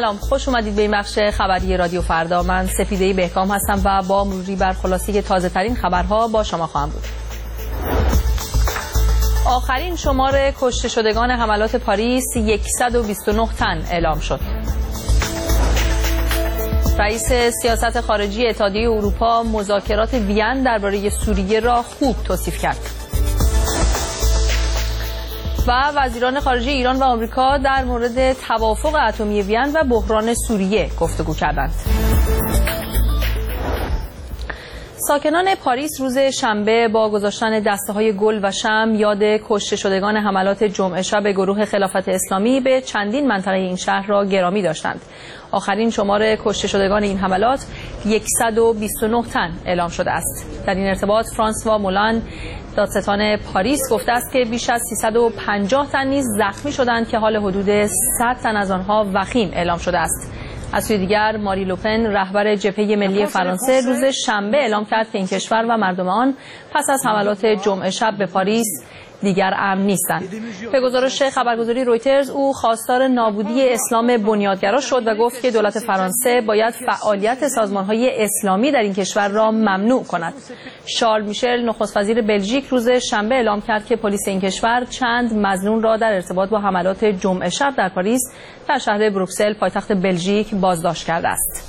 سلام، خوش اومدید به این بخش خبری رادیو فردا. من سپیده بهکام هستم و با مروری بر خلاصه تازه ترین خبرها با شما خواهم بود. آخرین شمار کشته شدگان حملات پاریس 129 تن اعلام شد. رئیس سیاست خارجی اتحادیه اروپا مذاکرات وین درباره سوریه را خوب توصیف کرد. و وزیران خارجه ایران و آمریکا در مورد توافق اتمی وین و بحران سوریه گفتگو کردند. ساکنان پاریس روز شنبه با گذاشتن دسته‌های گل و شمع یاد کشته شدگان حملات جمعه شب گروه خلافت اسلامی به چندین منطقه این شهر را گرامی داشتند. آخرین شمار کشته شدگان این حملات 129 تن اعلام شده است. در این ارتباط فرانسوا مولان دادستان پاریس گفته است که بیش از 350 تن نیز زخمی شدند که حال حدود 100 تن از آنها وخیم اعلام شده است. از سوی دیگر ماری لوپن رهبر جبهه ملی فرانسه روز شنبه اعلام کرد که این کشور و مردم آن پس از حملات جمعه شب به پاریس دیگر امن نیستند. به گزارش خبرگزاری رویترز او خواستار نابودی اسلام بنیادگرا شد و گفت که دولت فرانسه باید فعالیت سازمان‌های اسلامی در این کشور را ممنوع کند. شارل میشل نخست وزیر بلژیک روز شنبه اعلام کرد که پلیس این کشور چند مظنون را در ارتباط با حملات جمعه شب در پاریس در شهر بروکسل پایتخت بلژیک بازداشت کرده است.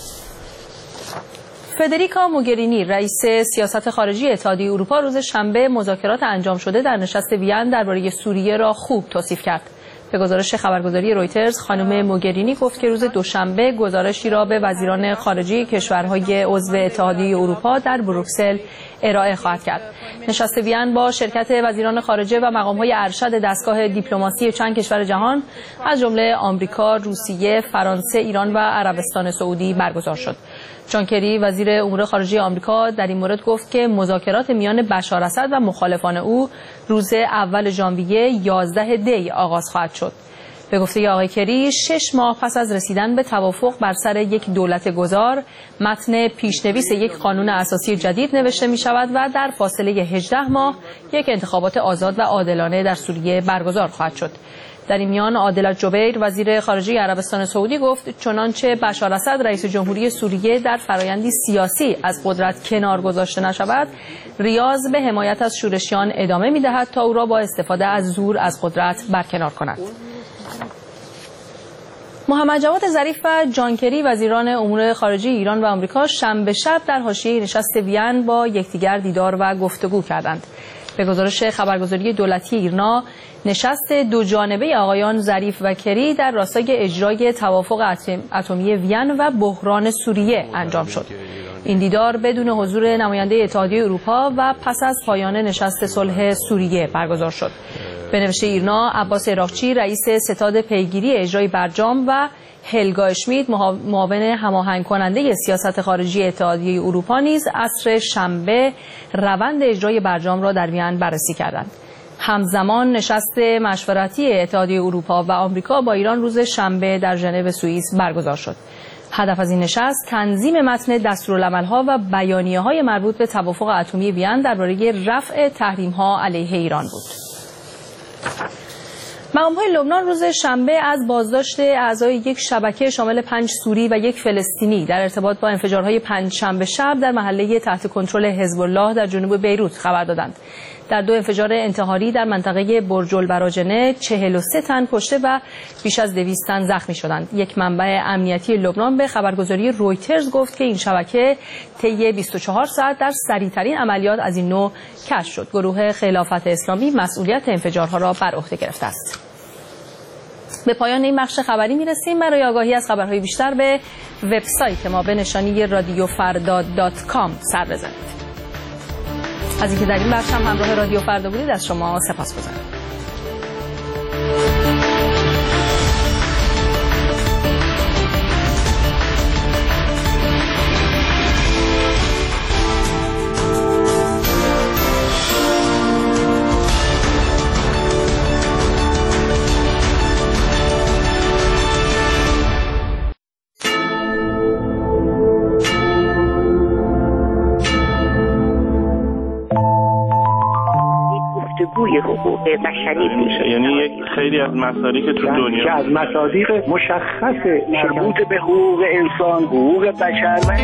فدریکا موگرینی رئیس سیاست خارجی اتحادیه اروپا روز شنبه مذاکرات انجام شده در نشست وین درباره سوریه را خوب توصیف کرد. به گزارش خبرگزاری رویترز خانم موگرینی گفت که روز دوشنبه گزارشی را به وزیران خارجه کشورهای عضو اتحادیه اروپا در بروکسل ارائه خواهد کرد. نشست وین با شرکت وزیران خارجه و مقام‌های ارشد دستگاه دیپلماسی چند کشور جهان از جمله آمریکا، روسیه، فرانسه، ایران و عربستان سعودی برگزار شد. جان کری وزیر امور خارجه آمریکا در این مورد گفت که مذاکرات میان بشار اسد و مخالفان او روز اول ژانویه 11 دی آغاز خواهد شد. به گفته آقای کری 6 ماه پس از رسیدن به توافق بر سر یک دولت گذار، متن پیشنویس یک قانون اساسی جدید نوشته می شود و در فاصله 18 ماه یک انتخابات آزاد و عادلانه در سوریه برگزار خواهد شد. در این میان عادل جبیر وزیر خارجه عربستان سعودی گفت چنانچه بشار اسد رئیس جمهوری سوریه در فرایندی سیاسی از قدرت کنار گذاشته نشود، ریاض به حمایت از شورشیان ادامه می‌دهد تا او را با استفاده از زور از قدرت برکنار کند. محمد جواد ظریف و جان کری وزیران امور خارجه ایران و آمریکا شنبه شب در حاشیه نشست وین با یکدیگر دیدار و گفتگو کردند. به گزارش خبرگزاری دولتی ایرنا، نشست دو جانبه آقایان ظریف و کری در راستای اجرای توافق اتمی وین و بحران سوریه انجام شد. این دیدار بدون حضور نماینده اتحادیه اروپا و پس از پایان نشست صلح سوریه برگزار شد. به نوشته ایرنا، عباس عراقچی رئیس ستاد پیگیری اجرای برجام و هلگا اشمیت معاون هماهنگ کننده سیاست خارجی اتحادیه اروپا نیز عصر شنبه روند اجرای برجام را در وین بررسی کردند. همزمان نشست مشورتی اتحادیه اروپا و آمریکا با ایران روز شنبه در ژنو سوئیس برگزار شد. هدف از این نشست تنظیم متن دستورالعمل‌ها و بیانیه‌های مربوط به توافق اتمی وین درباره رفع تحریم‌ها علیه ایران بود. مقام‌های لبنان روز شنبه از بازداشت اعضای یک شبکه شامل 5 سوری و یک فلسطینی در ارتباط با انفجارهای پنجشنبه شب در محله تحت کنترل حزب الله در جنوب بیروت خبر دادند. در 2 انفجار انتحاری در منطقه برج البراجنه 43 تن کشته و بیش از 200 تن زخمی شدند. یک منبع امنیتی لبنان به خبرگزاری رویترز گفت که این شبکه طی 24 ساعت در سریع‌ترین عملیات از این نوع کشف شد. گروه خلافت اسلامی مسئولیت انفجارها را بر عهده گرفته است. به پایان این بخش خبری میرسیم. برای آگاهی از خبرهای بیشتر به وبسایت ما به نشانی radiofarda.com سر بزنید. از اینکه در این بخش هم همراه رادیو فردا بودید از شما سپاسگزارم. جوی حقوق بشری بود. یعنی یک خیلی از مسائلی که تو دنیا که از مصادیق مشخص مربوط به حقوق انسان، حقوق بشر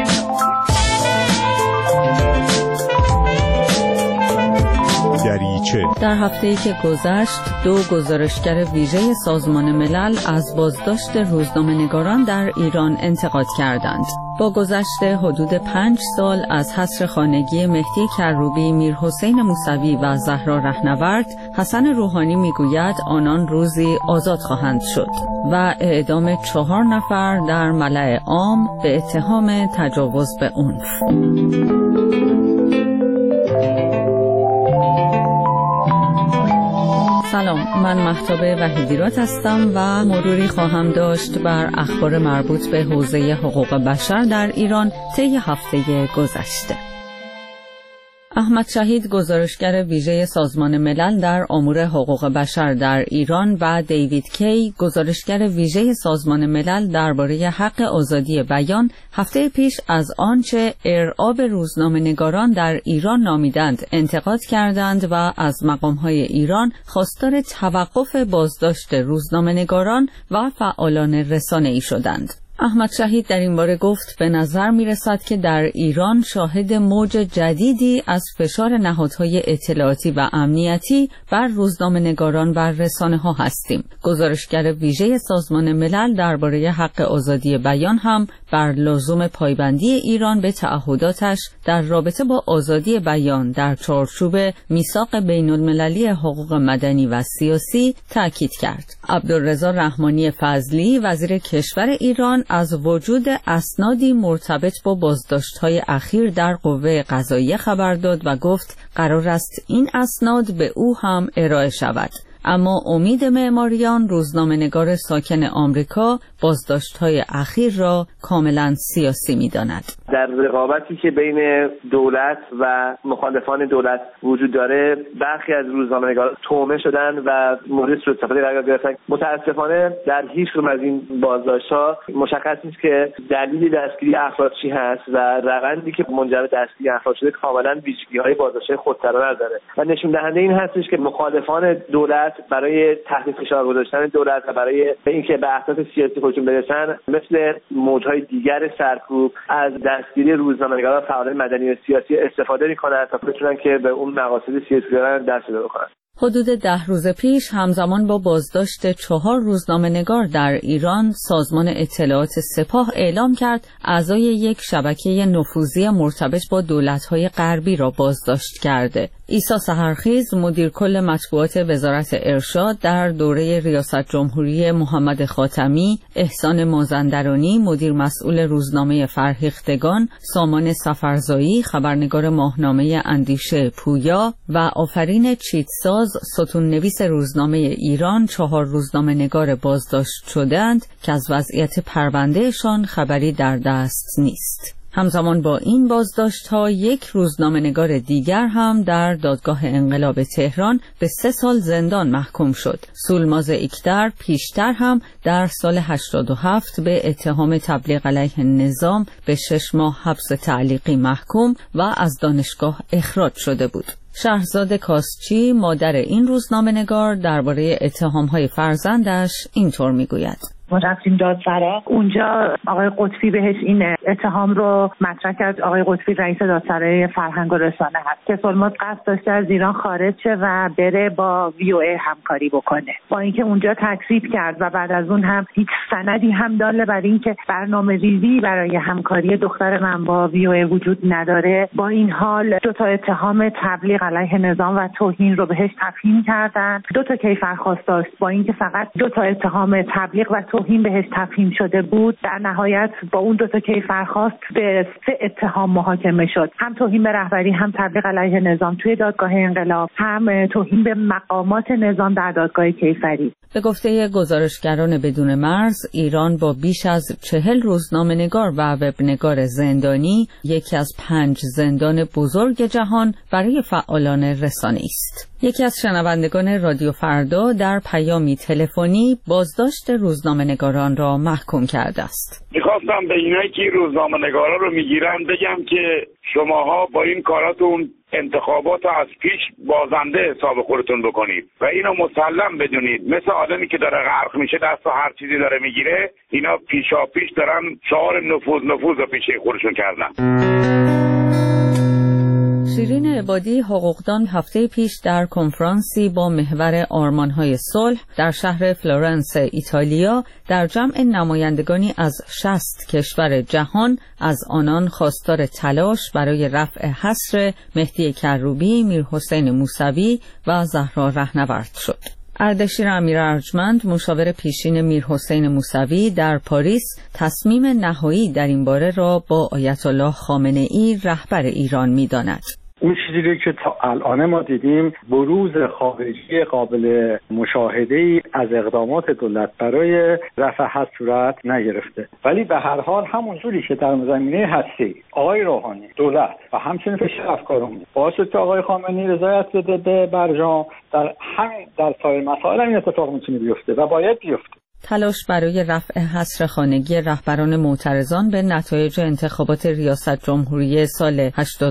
در هفته‌ای که گذشت 2 گزارشگر ویژه سازمان ملل از بازداشت روزنامه‌نگاران در ایران انتقاد کردند. با گذشت حدود 5 سال از حصر خانگی مهدی کروبی، میرحسین موسوی و زهرا رهنورد، حسن روحانی میگوید آنان روزی آزاد خواهند شد و اعدام 4 نفر در ملأ عام به اتهام تجاوز به عنف. سلام، من مهتاب وحیدیرات هستم و مروری خواهم داشت بر اخبار مربوط به حوزه حقوق بشر در ایران طی هفته گذشته. احمد شهید، گزارشگر ویژه سازمان ملل در امور حقوق بشر در ایران، و دیوید کی، گزارشگر ویژه سازمان ملل درباره حق آزادی بیان، هفته پیش از آنچه ارعاب روزنامه‌نگاران در ایران نامیدند انتقاد کردند و از مقام‌های ایران خواستار توقف بازداشت روزنامه‌نگاران و فعالان رسانه‌ای شدند. احمد شهید در این باره گفت به نظر می رسد که در ایران شاهد موج جدیدی از فشار نهادهای اطلاعاتی و امنیتی بر روزنامه‌نگاران و رسانه‌ها هستیم. گزارشگر ویژه سازمان ملل درباره حق آزادی بیان هم بر لزوم پایبندی ایران به تعهداتش در رابطه با آزادی بیان در چارچوب میثاق بین‌المللی حقوق مدنی و سیاسی تاکید کرد. عبدالرضا رحمانی فضلی، وزیر کشور ایران، از وجود اسنادی مرتبط با بازداشت‌های اخیر در قوه قضاییه خبر داد و گفت قرار است این اسناد به او هم ارائه شود. اما امید معماریان، روزنامه‌نگار ساکن آمریکا، بازداشت‌های اخیر را کاملا سیاسی می‌داند. در رقابتی که بین دولت و مخالفان دولت وجود داره، برخی از روزنامه‌نگاران تومه شدن و مورد سوء استفاده قرار گرفتن. متأسفانه در هیچ کدوم از این بازداشت‌ها مشخص نیست که دلیل دستگیری افراد چی هست و روندی که منجر به دستگیری افراد شده کاملا ویژگی‌های بازداشت‌های خودسرانه داره و نشون دهنده این هستش که مخالفان دولت برای تحت فشار گذاشتن دولت و برای اینکه به اهداف سیاسی خودشون برسن، مثل موجهای دیگر سرکوب از دستگیری روزنامه‌نگاران و فعالان مدنی و سیاسی استفاده می‌کنند تا بتونن که به اون مقاصد سیاسی دارن دست پیدا بکنن. حدود 10 روز پیش همزمان با بازداشت 4 روزنامه‌نگار در ایران، سازمان اطلاعات سپاه اعلام کرد اعضای یک شبکه نفوذی مرتبط با دولت‌های غربی را بازداشت کرده. عیسی سحرخیز، مدیر کل مطبوعات وزارت ارشاد، در دوره ریاست جمهوری محمد خاتمی، احسان مازندرانی، مدیر مسئول روزنامه فرهیختگان، سامان سفرزایی، خبرنگار ماهنامه اندیشه پویا و آفرین چیتساز، ستون نویس روزنامه ایران، 4 روزنامه‌نگار بازداشت شدند که از وضعیت پروندهشان خبری در دست نیست. همزمان با این بازداشت‌ها، یک روزنامه‌نگار دیگر هم در دادگاه انقلاب تهران به 3 سال زندان محکوم شد. سولماز اکدر پیشتر هم در سال 87 به اتهام تبلیغ علیه نظام به 6 ماه حبس تعلیقی محکوم و از دانشگاه اخراج شده بود. شهرزاد کاسچی، مادر این روزنامه‌نگار، درباره اتهام‌های فرزندش اینطور میگوید: ما رفتیم دادسرا، اونجا آقای قطبی بهش این اتهام رو مطرح کرد. آقای قطبی رئیس دادسرای فرهنگ و رسانه هست که سولماز قصد داشته از ایران خارج شه و بره با VOA همکاری بکنه. با اینکه اونجا تکذیب کرد و بعد از اون هم هیچ سندی هم داله بر اینکه برنامه‌ریزی برای همکاری دختر من با VOA وجود نداره، با این حال 2 تا اتهام تبلیغ علیه نظام و توهین رو بهش تفهیم کردن. 2 تا کیفرخواست داشت، با اینکه فقط 2 تا اتهام تبلیغ و توهین بهش تفهیم شده بود، در نهایت با اون 2 تا کیفرخواست به 3 اتهام محاکمه شد. هم توهین به رهبری، هم تبلیغ علیه نظام توی دادگاه انقلاب، هم توهین به مقامات نظام در دادگاه کیفری. به گفته گزارشگران بدون مرز، ایران با بیش از 40 روزنامه‌نگار و وبنگار زندانی، یکی از 5 زندان بزرگ جهان برای فعالان رسانه‌ای است. یکی از شنوندگان رادیو فردا در پیامی تلفنی بازداشت روزنامه‌نگاران را محکوم کرده است. میخواستم به اینایی که روزنامه‌نگارا رو میگیرن بگم که شماها با این کاراتون انتخابات از پیش بازنده حساب خودتون بکنید و اینو مسلم بدونید. مثل آدمی که داره غرق میشه دست و هر چیزی داره میگیره، اینا پیشا پیش دارن شعار نفوذ رو پیشه خودشون کردن. شیرین عبادی حقوقدان هفته پیش در کنفرانسی با محور آرمان‌های صلح در شهر فلورنس ایتالیا در جمع نمایندگانی از 60 کشور جهان از آنان خواستار تلاش برای رفع حصر مهدی کروبی، میرحسین موسوی و زهرا رهنورد شد. اردشیر امیر ارجمند مشاور پیشین میرحسین موسوی در پاریس تصمیم نهایی در این باره را با آیت الله خامنه‌ای رهبر ایران می‌داند. اون چیزی که تا الان ما دیدیم بروز خارجی قابل مشاهده‌ای از اقدامات دولت برای رفع حصر صورت نگرفته، ولی به هر حال همون جوری که در زمینه هستی آقای روحانی دولت و همچنین فشار افکارمون باعث شد که آقای خامنه‌ای رضایت بده به برجام، در سایر مسائل این اتفاق میتونه بیفته و باید بیفته. تلاش برای رفع حصر خانگی رهبران معترضان به نتایج انتخابات ریاست جمهوری سال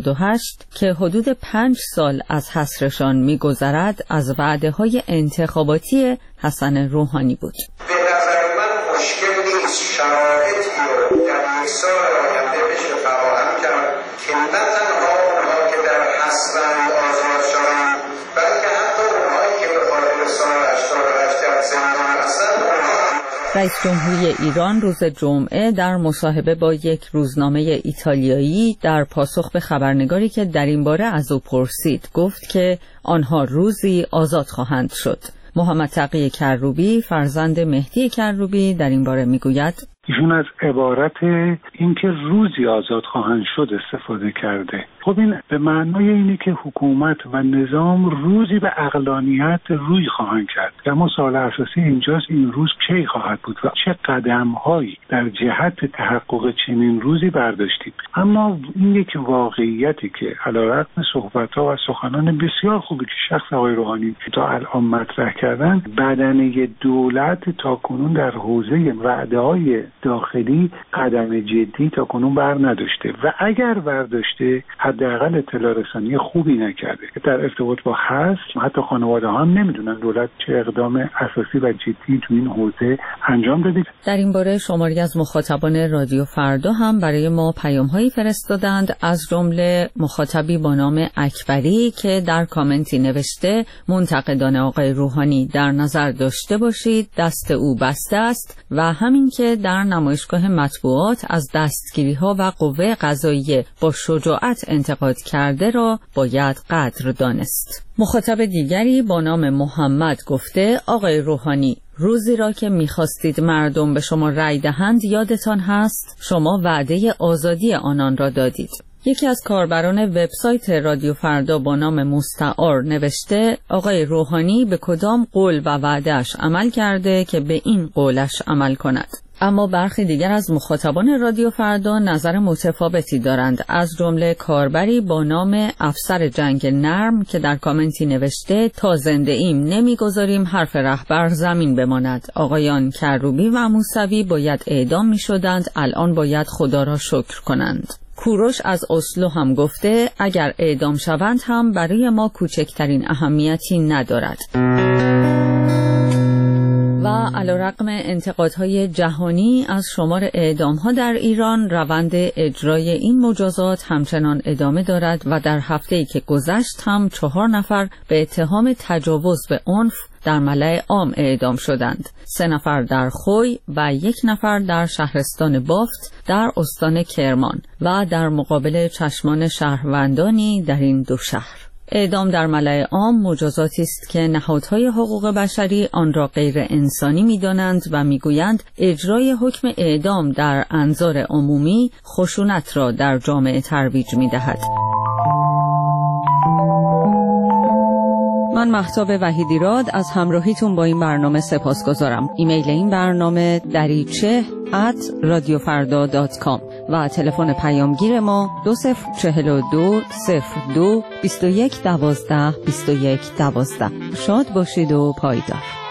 88 که حدود 5 سال از حصرشان می‌گذرد از وعده‌های انتخاباتی حسن روحانی بود. به نظر من مشکل نیست شرایطی رو در این سال آینده بشه فراهم کرد که نه تنها اونها که در حصرند آزاد شوند، بلکه حتی اونهایی که به خاطر سال 88 در زندان هستند. رئیس جمهوری ایران روز جمعه در مصاحبه با یک روزنامه ایتالیایی در پاسخ به خبرنگاری که در این باره از او پرسید گفت که آنها روزی آزاد خواهند شد. محمد تقی کروبی فرزند مهدی کروبی در این باره میگوید ایشون از عبارت اینکه روزی آزاد خواهند شد استفاده کرده. خب این به معنای اینه که حکومت و نظام روزی به عقلانیت روی خواهند کرد. اما سوال اساسی اینجاست این روز کی خواهد بود و چه قدم‌هایی در جهت تحقق چنین روزی برداشتیم. اما این یک واقعیتی که علیرغم صحبت‌ها و سخنان بسیار خوبی که شخص آقای روحانی تا الان مطرح کردن، بدنه دولت تاکنون در حوزه وعده‌های داخلی قدم جدی تا کنون بر نداشته و اگر برداشته حداقل اطلاع رسانی خوبی نکرده. در ارتباط با حصر حتی خانواده ها هم نمیدونن دولت چه اقدام اساسی و جدی تو این حوزه انجام داده. در این باره شماری از مخاطبان رادیو فردا هم برای ما پیام‌هایی فرستادند، از جمله مخاطبی با نام اکبری که در کامنتی نوشته منتقدان آقای روحانی در نظر داشته باشید دست او بسته است و همین که در نمایشگاه مطبوعات از دستگیری‌ها و قوه قضاییه با شجاعت انتقاد کرده را باید قدر دانست. مخاطب دیگری با نام محمد گفته آقای روحانی روزی را که می‌خواستید مردم به شما رأی دهند یادتان هست شما وعده آزادی آنان را دادید. یکی از کاربران وبسایت رادیو فردا با نام مستعار نوشته آقای روحانی به کدام قول و وعده‌اش عمل کرده که به این قولش عمل کند. اما برخی دیگر از مخاطبان رادیو فردا نظر متفاوتی دارند، از جمله کاربری با نام افسر جنگ نرم که در کامنتی نوشته تا زنده ایم نمیگذاریم حرف رهبر زمین بماند. آقایان کروبی و موسوی باید اعدام می شدند، الان باید خدا را شکر کنند. کوروش از اسلو هم گفته اگر اعدام شوند هم برای ما کوچکترین اهمیتی ندارد. و علیرغم انتقادهای جهانی از شمار اعدام‌ها در ایران، روند اجرای این مجازات همچنان ادامه دارد و در هفته‌ای که گذشت هم 4 نفر به اتهام تجاوز به عنف در ملأ عام اعدام شدند. 3 نفر در خوی و 1 نفر در شهرستان بافت در استان کرمان و در مقابل چشمان شهروندانی در این 2 شهر. اعدام در ملأ عام مجازاتی است که نهادهای حقوق بشری آن را غیر انسانی می‌دانند و می‌گویند اجرای حکم اعدام در انظار عمومی خشونت را در جامعه ترویج می‌دهد. من مهتاب وحیدیراد از همراهیتون با این برنامه سپاسگزارم. ایمیل این برنامه dariche@radiofarda.com و تلفن پیامگیر ما 2042 02 21 12 21 12. شاد باشید و پایدار.